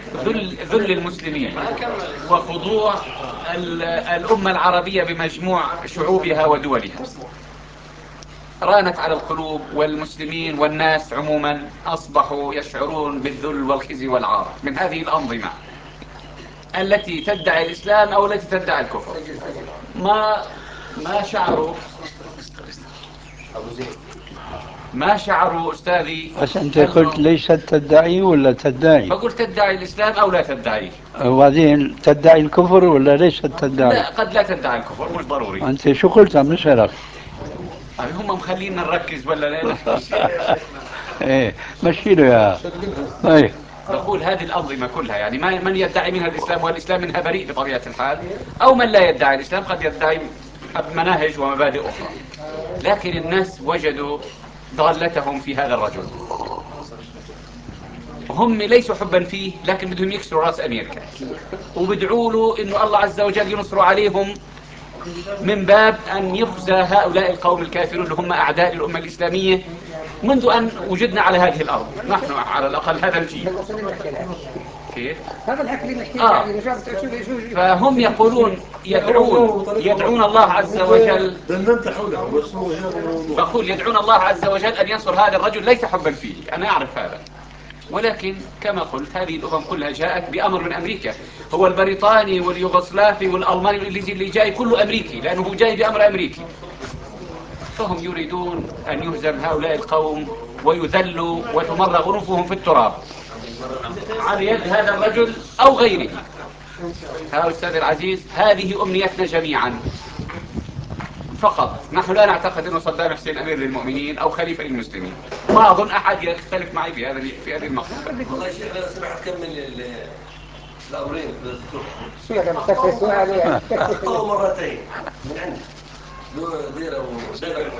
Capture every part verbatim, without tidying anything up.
ذل ذل المسلمين وخضوع الأمة العربية بمجموع شعوبها ودولها رانت على القلوب، والمسلمين والناس عموما أصبحوا يشعرون بالذل والخزي والعار من هذه الأنظمة التي تدعي الإسلام أو التي تدعي الكفر. ما ما شعروا ما شعروا أستاذي. بس أنت قلت ليست تدعي ولا تدعي؟ بقول تدعي الإسلام أو لا تدعيه. وبعدين تدعي الكفر ولا ليست تدعي؟ لا، قد لا تدعي الكفر، مش ضروري. أنت شو قلت عم نسألك؟ هم مخلينا نركز ولا لا نحكي؟ ايه مشي له يا ايه. بقول هذه الأنظمة كلها، يعني من يدعي منها الإسلام والإسلام منها بريء بطبيعة الحال، أو من لا يدعي الإسلام قد يدعي مناهج ومبادئ أخرى، لكن الناس وجدوا ضالتهم في هذا الرجل. هم ليسوا حبا فيه، لكن بدهم يكسروا راس أمريكا وبدعوا له إنه الله عز وجل ينصر عليهم، من باب أن يخزى هؤلاء القوم الكافرون اللي هم أعداء الأمة الإسلامية منذ أن وجدنا على هذه الأرض، نحن على الأقل هذا الجيل. كيف؟ هذا الحكي اللي نحكيه آه. فهم يقولون يدعون يدعون الله عز وجل، بقول يدعون الله عز وجل أن ينصر هذا الرجل ليس حبا فيه، أنا أعرف هذا، ولكن كما قلت هذه الأمم كلها جاءت بأمر من أمريكا. هو البريطاني واليوغوسلافي والألماني والإنجليزي اللي جاي كله أمريكي، لأنه جاي بأمر أمريكي. فهم يريدون أن يهزم هؤلاء القوم ويذلوا وتمرغ أنوفهم في التراب على يد هذا الرجل أو غيره. ها أستاذ العزيز، هذه أمنيتنا جميعا فقط. نحن لا نعتقد أنه صدام حسين أمير للمؤمنين أو خليفة للمسلمين. ما أظن أحد يختلف معي في هذا في هذه المقصود. والله يا شيخ أنا سمعت كم من الأمرين شو يا جماعة تكفي سؤال يعني أخطأوا مرتين من عندي ديرة وديرة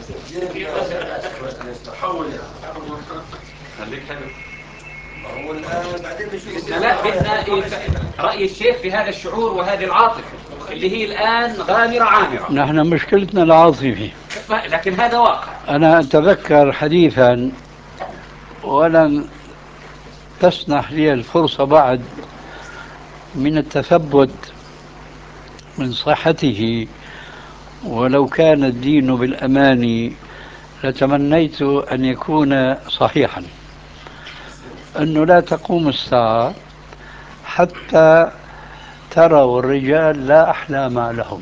حول خليك حلو. هو الآن بعدين بشوف لا، بدنا رأي الشيخ في هذا الشعور وهذه العاطفة اللي هي الآن غامرة عامرة. نحن مشكلتنا العاطفة، لكن هذا واقع. أنا أتذكر حديثا ولن تسنح لي الفرصة بعد من التثبت من صحته، ولو كان الدين بالأمان لتمنيت أن يكون صحيحا، أنه لا تقوم الساعة حتى تروا الرجال لا أحلام لهم.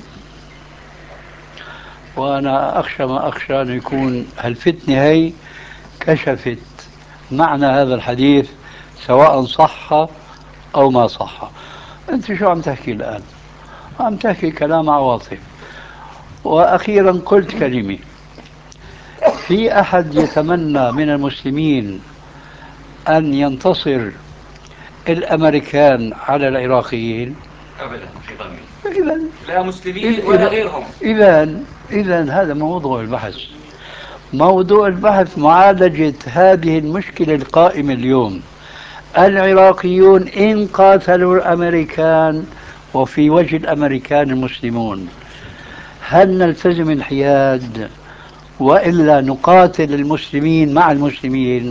وأنا أخشى ما أخشى أن يكون هالفتنة هي كشفت معنى هذا الحديث سواء صح أو ما صح. أنت شو عم تحكي الآن؟ عم تحكي كلام عواطف. وأخيرا قلت كلمة: في أحد يتمنى من المسلمين أن ينتصر الأمريكان على العراقيين؟ أبدا في ظني. إذا لا مسلمين ولا غيرهم. إذا إذا هذا موضوع البحث. موضوع البحث معالجة هذه المشكلة القائمة اليوم. العراقيون إن قاتلوا الأمريكان وفي وجه الأمريكان المسلمون، هل نلتزم الحياد وإلا نقاتل المسلمين مع المسلمين؟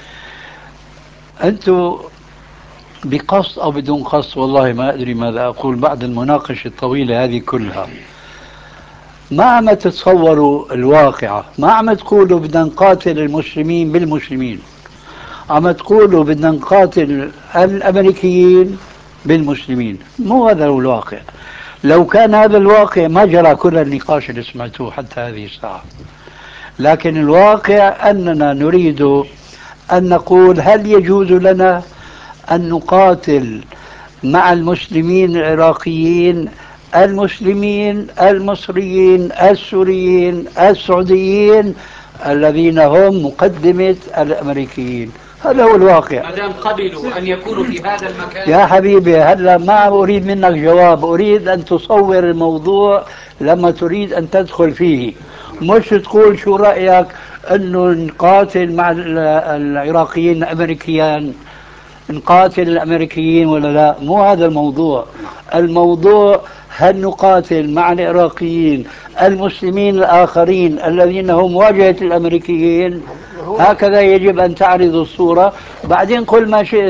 أنتم بقصد أو بدون قصد، والله ما أدري ماذا أقول بعد المناقشة الطويلة هذه كلها، ما عم تتصوروا الواقعة. ما عم تقولوا بدنا نقاتل المسلمين بالمسلمين، عم تقولوا بدنا نقاتل الأمريكيين بالمسلمين. مو هذا هو الواقع. لو كان هذا الواقع ما جرى كل النقاش اللي سمعتوه حتى هذه الساعة. لكن الواقع أننا نريد أن نقول: هل يجوز لنا أن نقاتل مع المسلمين العراقيين، المسلمين المصريين السوريين السعوديين الذين هم مقدمة الأمريكيين؟ هذا هو الواقع. ما دام قبلوا أن يكونوا في هذا المكان. يا حبيبي هلا ما أريد منك جواب، أريد أن تصور الموضوع لما تريد أن تدخل فيه، مش تقول شو رأيك أنه نقاتل مع العراقيين الأمريكيين، نقاتل الأمريكيين ولا لا. مو هذا الموضوع. الموضوع هل نقاتل مع العراقيين المسلمين الآخرين الذين هم واجهة الأمريكيين؟ هكذا يجب أن تعرض الصورة، بعدين قل ما شئت.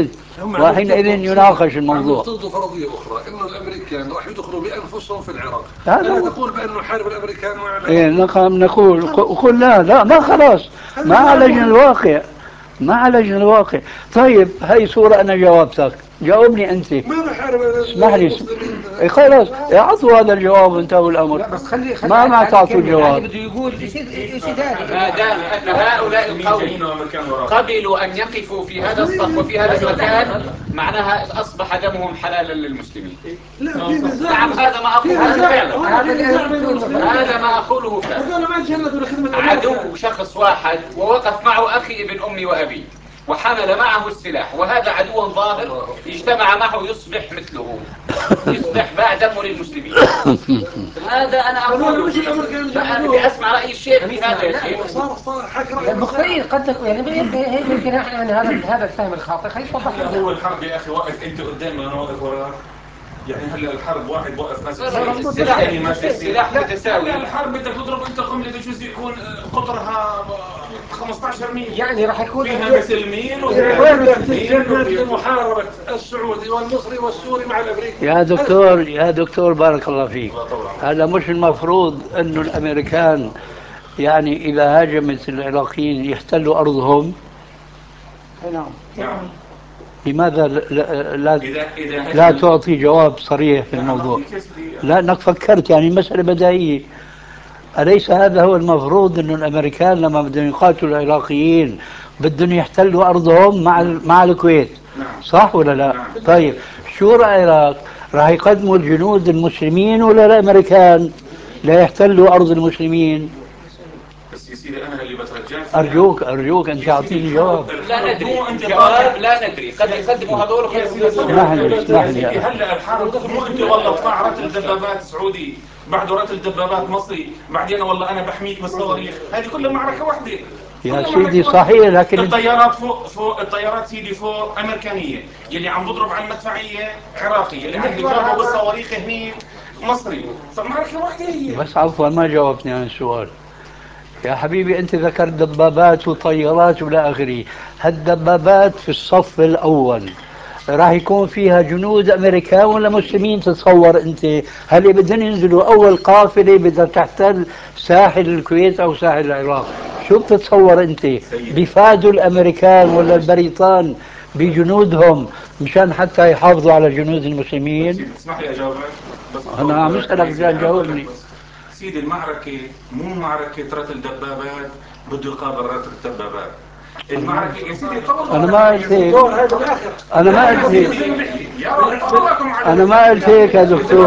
وحينئذ يناقش الموضوع. افترضوا فرضيه اخرى انه الامريكان راح يدخلوا بانفسهم في العراق، هذا الا تقول بانه حارب الامريكان وعلى إيه نقام نقول قل لا لا ما خلاص ما عالجنا الواقع ما عالجنا الواقع. طيب هاي صورة أنا جاوبتك، جاوبني أنت. ما راح يحارب اسمح لي المسلمين. إيه خلاص اعطوا هذا الجواب وانتهوا الأمر. لا بس خلي خلي ما ما تعطوا يعني الجواب. بده يقول شيء شيء ثاني. ما دام أن هؤلاء القوم قبلوا أن يقفوا في هذا الصف وفي هذا المكان معناها أصبح دمهم حلالا للمسلمين. لا في نزاع. نعم هذا ما أقوله فعلا. هذا اللي هذا ما أقوله فعلا. هذول ما جندوا لخدمة عدو شخص واحد ووقف معه أخي ابن أمي وأبي وحمل معه السلاح، وهذا عدو ظاهر اجتمع معه يصبح مثله، يصبح باع دمه للمسلمين. هذا أنا أقول بدي أسمع رأي الشيخ في هذا يا شيخ. صار صار حكي رأي المخطئين قد تكون يعني هي يمكن احنا هذا هذا الفهم الخاطئ خلينا نوضح هلا هو الحرب يا اخي واقف انت قدام وانا واقف وراك، يعني هلا الحرب واحد واقف ماسك السلاح السلاح متساوي. لا الحرب بدك تضرب انت قنبله بجوز يكون قطرها خمسة عشر ميل، يعني راح يكون فيها مسلمين وين محاربة السعودي والمصري والسوري مع الامريكي. يا دكتور يا دكتور بارك الله فيك، هذا مش المفروض انه الامريكان يعني اذا هاجمت العراقيين يحتلوا ارضهم؟ نعم نعم. لماذا لا, لا, إذا إذا لا تعطي جواب صريح في الموضوع؟ لا انك فكرت يعني مسألة بديهية. أليس هذا هو المفروض أن الأمريكان لما بدهم يقاتلوا العراقيين بدهم يحتلوا أرضهم مع مع الكويت؟ صح ولا لا؟ طيب شو رأيك؟ راح يقدموا الجنود المسلمين ولا الأمريكان لا يحتلوا أرض المسلمين؟ بس يا سيدي انا اللي بترجاك أرجوك أرجوك أن تعطيني جواب. لا ندري جواب لا ندري قد يقدموا هذول اسمح لي اسمح لي هلا الحرب مو انت والله طلع رتل دبابات سعودي بعده رتل دبابات مصري بعدين والله انا بحميك بالصواريخ، هذه كلها معركه واحده يا سيدي صحيح، لكن الطيارات فوق فوق الطيارات سيدي فوق امريكانيه، يلي عم بضرب على المدفعيه عراقي، يلي عم بيضربوا بالصواريخ هني مصري، فمعركه واحده هي. بس عفوا ما جاوبتني عن السؤال يا حبيبي. أنت ذكرت دبابات وطيارات ولا آخره، هالدبابات في الصف الأول راح يكون فيها جنود أمريكان ولا مسلمين؟ تتصور أنت هل بدهم ينزلوا أول قافلة بدها تحتل ساحل الكويت أو ساحل العراق؟ شو بتتصور أنت؟ بيفادوا الأمريكان ولا البريطان بجنودهم مشان حتى يحافظوا على جنود المسلمين؟ اسمح لي أجاوبك بس أنا عم أسألك مشان تجاوبني. سيدي المعركة مو معركة رتل دبابات بده يقابل رتل دبابات. المعركة يا سيدي أنا ما قلت هيك. أنا ما قلت هيك. أنا ما قلت هيك يا دكتور.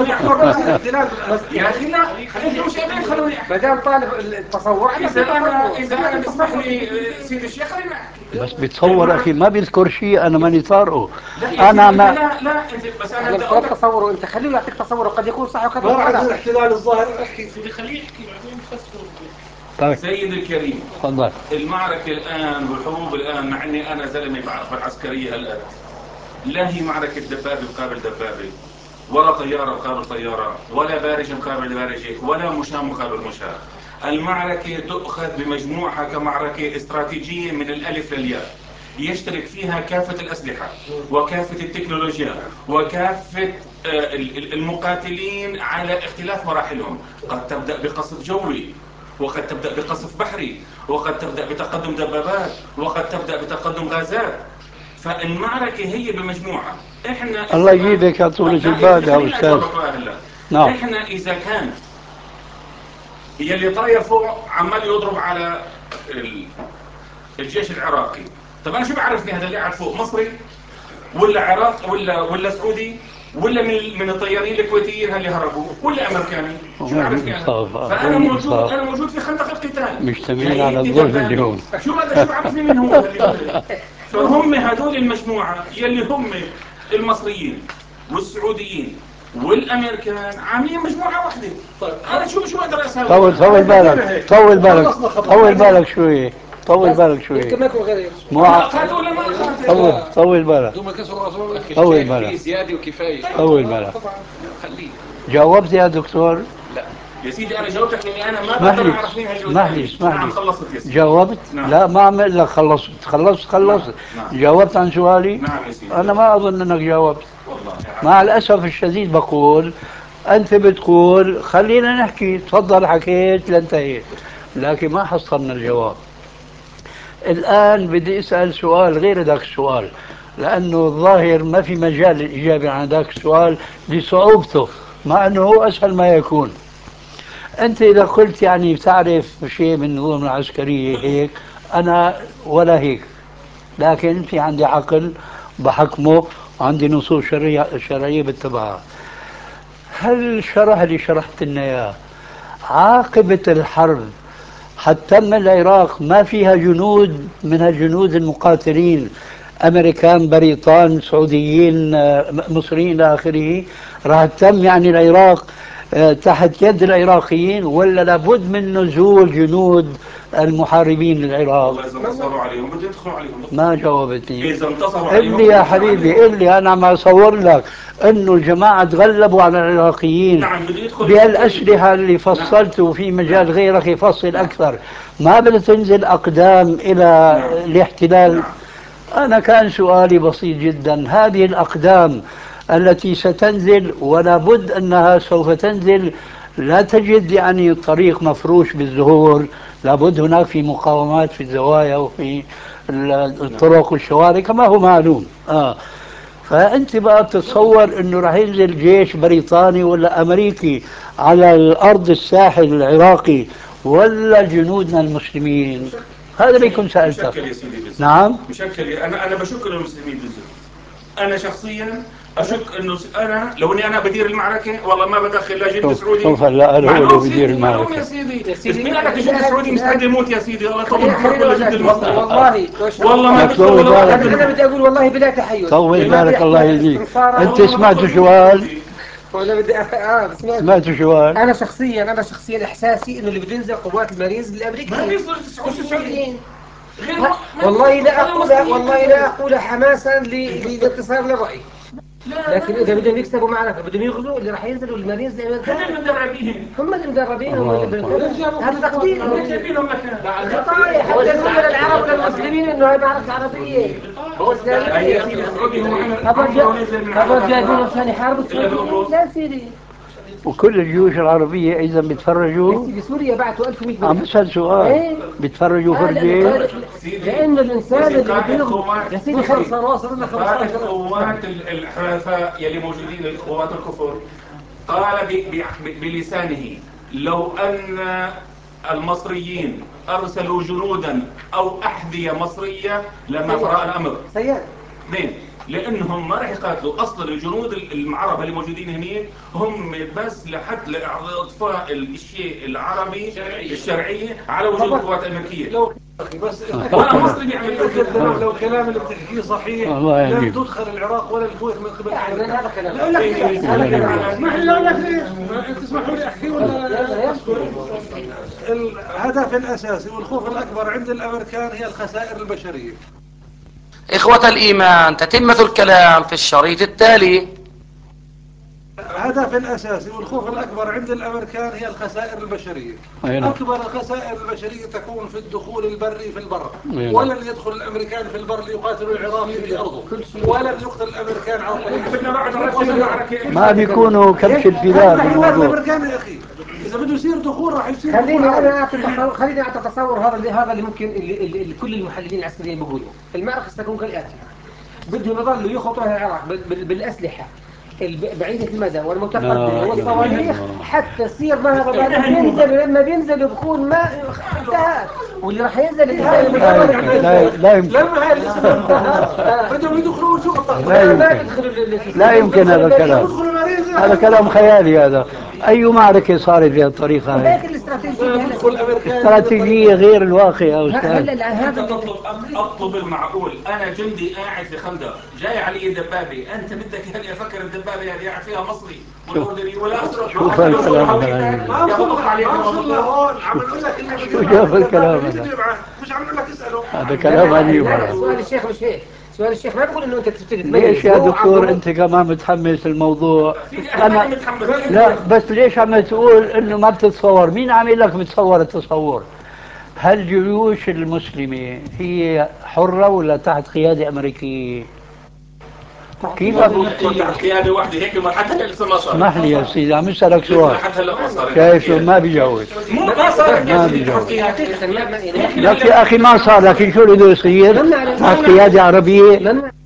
يا أخي لا خليني مش أبين خلوني ما دام طالب التصور إذا أنا إذا أنا تسمح لي سيدي الشيخ خليني أحكي. بس بتصور أخي ما بيذكر شيء أنا ماني طارقه. أنا ما لا لا بس أنا بدي أقول تصوره أنت خليه يعطيك تصور قد يكون صح وقد يكون ما غلط. الاحتلال الظاهر احكي سيدي خليه يحكي بعدين تفسره. طيب سيد الكريم تفضل. المعركة الآن والحروب الآن مع أني أنا زلمة بعرف العسكرية هالقد لا هي معركة دبابة مقابل دبابة ولا طيارة مقابل طيارة ولا بارجة مقابل بارجة ولا مشاة مقابل مشاة. المعركة تؤخذ بمجموعها كمعركة استراتيجية من الألف للياء يشترك فيها كافة الأسلحة وكافة التكنولوجيا وكافة المقاتلين على اختلاف مراحلهم. قد تبدأ بقصف جوي وقد تبدأ بقصف بحري وقد تبدأ بتقدم دبابات وقد تبدأ بتقدم غازات. فالمعركة هي بمجموعة. احنا الله يجيبك يا طولة البال يا أستاذ. نعم. احنا إذا كان يلي طاير فوق عمال يضرب على الجيش العراقي، طب أنا شو بعرفني هذا اللي قاعد فوق مصري ولا عراق ولا ولا سعودي ولا من من الطيارين الكويتيين اللي هربوا ولا امريكاني؟ شو بعرفني انا؟ فانا موجود انا موجود في خندق القتال مجتمعين على الظلم اليوم. شو هذا شو بعرفني مين هو اللي فهم هذول المجموعه يلي هم المصريين والسعوديين والامريكان عاملين مجموعه واحده. طيب انا شو شو اقدر اسوي؟ طول طول بالك طول بالك طول بالك شويه طول بالك شوي. يمكن ما يكون غير مو ولا ما طول طول بالك طول بالك في زياده وكفايه طول بالك. خليه. جاوبت يا دكتور؟ لا يا سيدي انا جاوبتك اني انا ما اسمح بقدر لي اعرف مين هالجهود. اسمح لي اسمح نعم لي خلصت يا سيدي. جاوبت؟ نعم. لا ما عم اقول لك خلصت خلصت خلصت نعم. نعم. جاوبت عن سؤالي؟ نعم يا سيدي. انا ما اظن انك جاوبت. والله مع الاسف الشديد بقول انت بتقول خلينا نحكي، تفضل حكيت لانتهيت، لكن ما حصلنا الجواب. الآن بدي أسأل سؤال غير ذاك السؤال، لأنه الظاهر ما في مجال للإجابة عن ذاك السؤال لصعوبته، مع أنه هو أسهل ما يكون. أنت إذا قلت يعني بتعرف شيء من النظم العسكرية هيك، أنا ولا هيك، لكن في عندي عقل بحكمه وعندي نصوص شرعية شرعية بتبعها. هل الشرح اللي شرحت لنا إياه عاقبة الحرب حتم العراق ما فيها جنود من الجنود المقاتلين، امريكان، بريطان، سعوديين، مصريين الى اخره، راح تم يعني العراق تحت يد العراقيين، ولا لابد من نزول جنود المحاربين للعراق؟ والله اذا انتصروا عليهم بده يدخلوا عليهم. ما جاوبتني. اذا انتصروا قل عليهم لي يا حبيبي، قل لي، انا عم اصور لك انه الجماعه تغلبوا على العراقيين. نعم بده يدخل بهالاسلحه اللي فصلته في مجال نعم. غيرك يفصل اكثر، ما بدها تنزل اقدام الى نعم. الاحتلال؟ نعم. انا كان سؤالي بسيط جدا، هذه الاقدام التي ستنزل ولا بد انها سوف تنزل، لا تجد يعني الطريق مفروش بالزهور، لابد هناك في مقاومات في الزوايا وفي الطرق والشوارع كما هو معلوم. اه فانت بقى بتتصور انه راح ينزل جيش بريطاني ولا امريكي على الارض الساحل العراقي ولا جنودنا المسلمين؟ هذا اللي كنت سالتك. مشكل يا سيدي بس. نعم مشكل. انا انا بشك انه المسلمين بينزلوا. انا شخصيا اشك انه انا لو اني انا بدير المعركه والله ما بدخل لا جندي سعودي. شوف هلا هو اللي معلوم بدير سيدي، معلوم المعركه. يا سيدي. يا سيدي، مين قال لك الجندي السعودي مستعد يموت يا سيدي؟ الله يطول خلينا عمرك خلينا ولا أقول جندي لك، المصلحه. والله والله ما لك بدخل طول ولا بالك. واحد انا منهم. بدي اقول والله بلا تحيز. طول اللي ما بالك بيحكي الله عن يهديك. السمسارة انت والله ما سمعت بدخل سؤال؟ سعودي. ولا بدي اه بسمع. سمعت سؤال؟ انا شخصيا انا شخصيا احساسي انه اللي بده ينزل قوات المارينز ما الامريكيه بيصير سعودي سعودي. غير ها، ما والله لا ولا اقولها مصريين والله ينزلوا. لا اقولها حماسا ل- لانتصار للراي، لا لكن ما اذا بدهم ينزلوا. يكسبوا معركة بدهم يغزوا، اللي راح ينزلوا المارينز هذول الامريكان مدربين. هم اللي مدربين، هم الله اللي أكبر. بنكبر. هذا تقدير ما جايبينهم مكان. خطايا حتى نقول للعرب وللمسلمين انه هاي معركة عربية. هو هي يا الثاني سيدي السعودي هو عمل خبر عمره جاء نزل من خبر عرب جايبينهم العراق. عشان يحاربوا إلا السعوديين؟ بقبرص. لا سيدي. وكل الجيوش العربية إذا يا بيتفرجوا؟ سيدي سوريا بعثوا ألف ومئة عم ملك. بسأل سؤال، ايه بيتفرجوا آه لأنه فرجة؟ قال- لأن الإنسان اللي بده قائد يغزو قوات يا سيدي خلص صار واصل لنا قائد خمسة عشر. قوات ال- الحلفاء يلي موجودين القوات الكفر قال ب- ب- بلسانه لو أن المصريين أرسلوا جنودا أو أحذية مصرية لما فرأى الأمر. سياد اثنين، لانهم ما راح يقاتلوا اصلا الجنود المعربه اللي موجودين هناك هم بس لحد لاضفاء الشيء العربي الشرعيه على وجود القوات الامريكيه. لو بس ولا مصري بيعمل لو, كده. لو كلام اللي بتحكيه صحيح الله لن يهديك. تدخل العراق ولا الكويت من قبل يعني الامريكان. هذا كلام. لا لا هذا كلام. اسمح لي اقول لك ليش ما تسمحوا لي احكي ولا يلا اسكت. الهدف الاساسي والخوف الاكبر عند الامريكان هي الخسائر البشريه. إخوة الإيمان، تتمة الكلام في الشريط التالي. الهدف الأساسي والخوف الأكبر عند الأمريكان هي الخسائر البشرية. أين؟ أكبر الخسائر البشرية تكون في الدخول البري في البر. أين؟ ولن يدخل الأمريكان في البر ليقاتلوا العراق في أرضه، ولن يقتل الأمريكان على طريق. ما بيكونوا كبش الفداء هذا بالموضوع. الأمريكان يا أخي إذا بده يصير دخول راح يصير دخول خليني عربي. انا اعطي تصور، خليني اعطي تصور هذا اللي هذا اللي ممكن اللي, اللي, اللي كل المحللين العسكريين بيقولوا المعركه ستكون كالاتي: بدهم يظلوا يخطوا على العراق بال- بال- بالاسلحه الب- بعيدة المدى والمتقدمة لا والصواريخ إله. حتى تصير معها بعد بينزلوا، لما بينزلوا بكون ما انتهى، واللي راح ينزل انتهى لا يمكن لا لا يمكن لما هاي الاسم انتهى بدهم يدخلوا شرطة. لا يمكن. لا يمكن هذا الكلام، يدخلوا المريض هذا كلام خيالي. هذا أي معركة صارت بهذه الطريقة هاي؟ هيك الاستراتيجية. يدخل الأمريكان استراتيجية غير الواقع يا هلا أستاذ. هذا انت تطلب اطلب المعقول. انا جندي قاعد في خندق جاي علي دبابه، انت بدك هل افكر الدبابه اللي قاعد فيها مصري والاردني ولا أسرع؟ شوف هالكلام الغريب. ما وصلنا عليك ما وصلنا هون عم نقول لك انك شو جاب الكلام هذا؟ مش عم نقول لك اساله. هذا كلام غريب. لا لا سؤال الشيخ مش هيك. سؤال الشيخ ما بقول انه انت تبتدي ليش يا دكتور انت كمان متحمس الموضوع؟ انا لا بس ليش عم تقول انه ما بتتصور؟ مين عم يقول لك بتصور التصور؟ هل الجيوش المسلمة هي حرة ولا تحت قيادة أمريكية؟ كيف أقول تحت قيادة واحدة هيك ما حتى لسه ما صار. اسمح لي يا سيدي عم اسألك سؤال. شايف ما بيجاوب. ما صار ما بيجاوب. لك يا أخي ما صار، لكن شو بده يصير؟ تحت قيادة عربية